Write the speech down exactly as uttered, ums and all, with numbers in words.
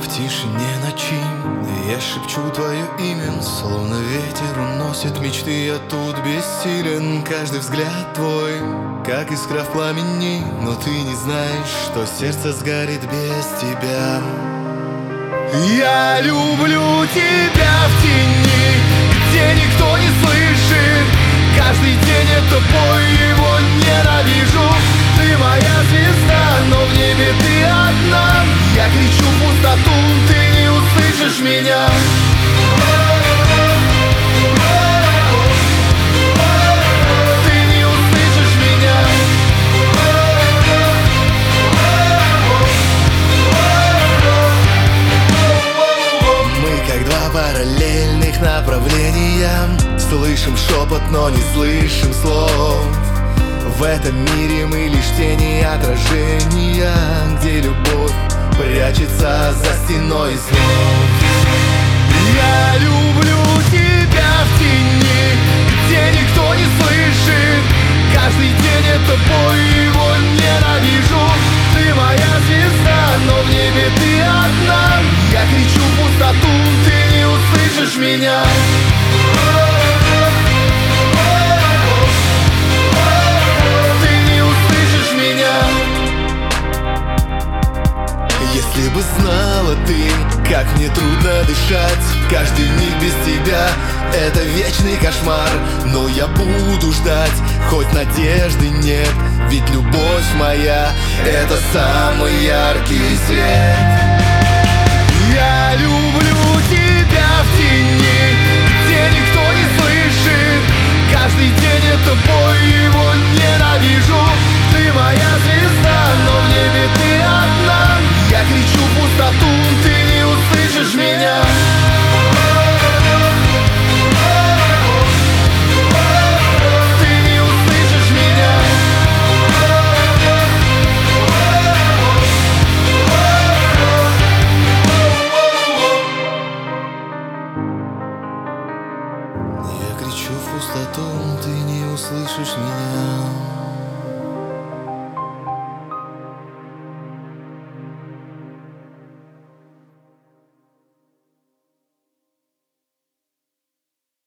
В тишине ночи я шепчу твое имя, словно ветер уносит мечты, я тут бессилен. Каждый взгляд твой, как искра в пламени, но ты не знаешь, что сердце сгорит без тебя. Я люблю тебя в тени, где никто не слышит. Каждый день это бой, его ненавижу. Ты моя звезда, но в небе ты одна. Я кричу в пустоту, ты не услышишь меня. Ты не услышишь меня. Мы как два параллельных направления, слышим шепот, но не слышим слов. В этом мире мы лишь тени отражения, где любовь прячется за стеной слов. Я люблю тебя в тени, где никто не слышит. Каждый день это бой, его ненавижу. Ты моя звезда, но в небе ты одна. Я кричу в пустоту, ты не услышишь меня. Если бы знала ты, как мне трудно дышать, каждый миг без тебя — это вечный кошмар. Но я буду ждать, хоть надежды нет, ведь любовь моя — это самый яркий свет. Я люблю тебя в тени, где никто не слышит. Каждый день это бой, его ненавижу. Ты моя звезда, но в небе ты одна. Я кричу в пустоту, ты не услышишь меня. Ты не услышишь меня. Я кричу в пустоту, ты не услышишь меня.